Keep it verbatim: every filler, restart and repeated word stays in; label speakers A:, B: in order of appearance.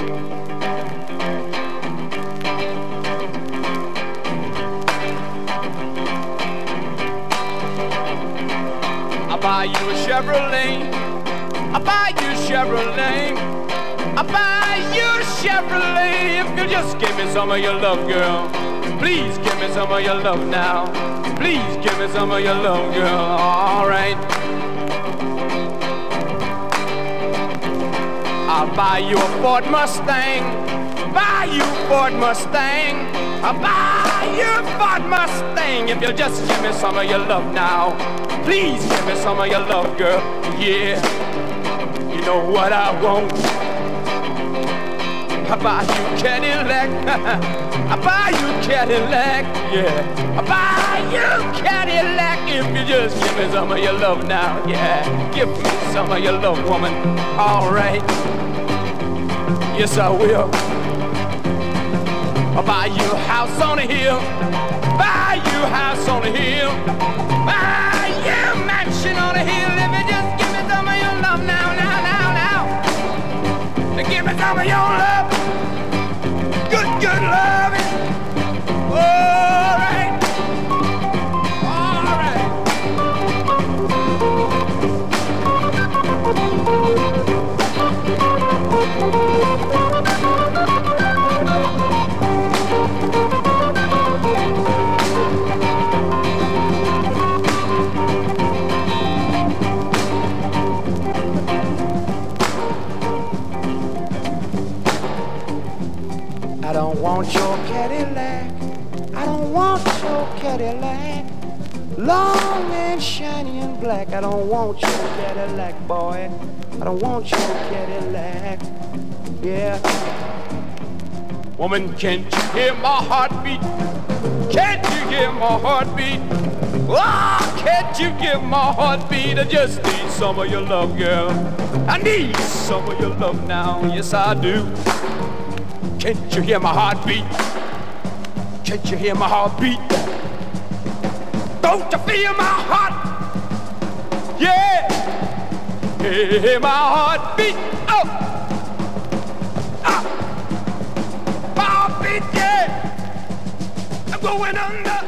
A: I'll buy you a Chevrolet. I'll buy you a Chevrolet. I'll buy you a Chevrolet if you just give me some of your love, girl. Please give me some of your love now. Please give me some of your love, girl. All right. I'll buy you a Ford Mustang. Buy you a Ford Mustang. I'll buy you a Ford Mustang if you just give me some of your love now. Please give me some of your love, girl. Yeah. You know what I want. I buy you Cadillac. I buy you Cadillac. Yeah. I buy you Cadillac if you just give me some of your love now. Yeah. Give me some of your love, woman. All right. Yes, I will. I'll buy you a house on a hill. Buy you a house on a hill. Buy you a mansion on a hill if you just give me some of your love now, now, now, now. Give me some of your love. Good, good loving. All right. All right. I don't want your Cadillac. I don't want your Cadillac. Long and shiny and black. I don't want your Cadillac, boy. I don't want your Cadillac. Yeah. Woman, can't you hear my heartbeat? Can't you hear my heartbeat? Oh, can't you hear my heartbeat? I just need some of your love, girl. I need some of your love now. Yes, I do. Can't you hear my heartbeat? Can't you hear my heartbeat? Don't you feel my heart? Yeah. Hear my heartbeat. Oh. Ah. My heartbeat, yeah. I'm going under.